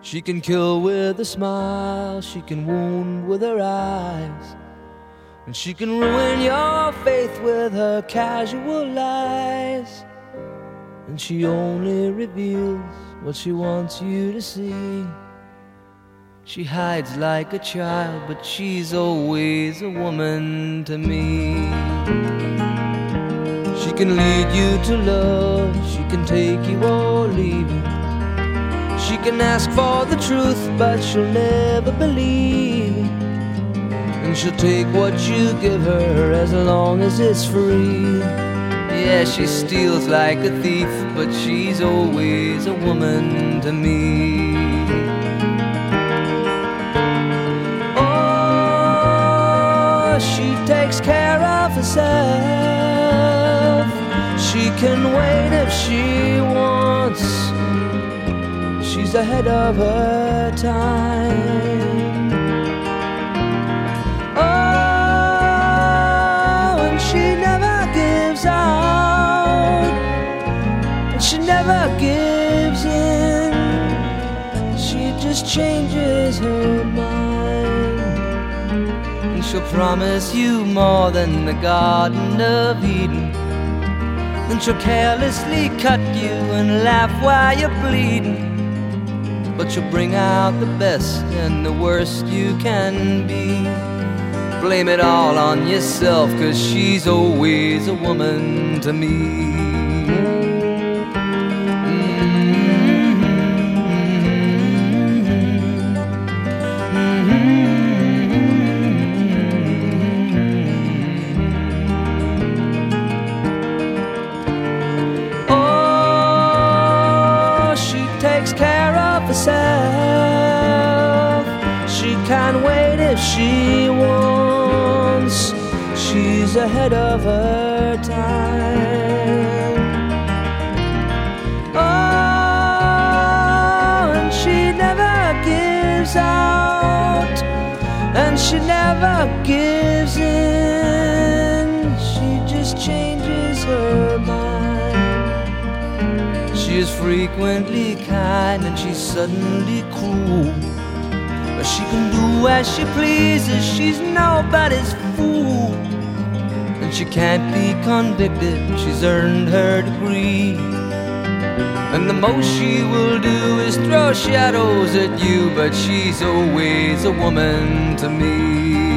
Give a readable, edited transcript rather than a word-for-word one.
She can kill with a smile, she can wound with her eyes, and she can ruin your faith with her casual lies. And she only reveals what she wants you to see. She hides like a child, but she's always a woman to me. She can lead you to love, she can take you or leave you. She can ask for the truth, but she'll never believe. And she'll take what you give her as long as it's free. Yeah, she steals like a thief, but she's always a woman to me. Oh, she takes care of herself. She can wait if she wants. She's ahead of her time. Oh, and she never gives out, and she never gives in. She just changes her mind, and she'll promise you more than the Garden of Eden. Then she'll carelessly cut you and laugh while you're bleeding. But you'll bring out the best and the worst you can be. Blame it all on yourself, 'cause she's always a woman to me. Oh, she takes care of herself. She can't wait if she wants. She's ahead of her time. Oh, and she never gives out, and she never gives in. She just changes her mind. She is frequently kind and she's suddenly cruel. But she can do as she pleases, she's nobody's fool. And she can't be convicted, she's earned her degree. And the most she will do is throw shadows at you, but she's always a woman to me.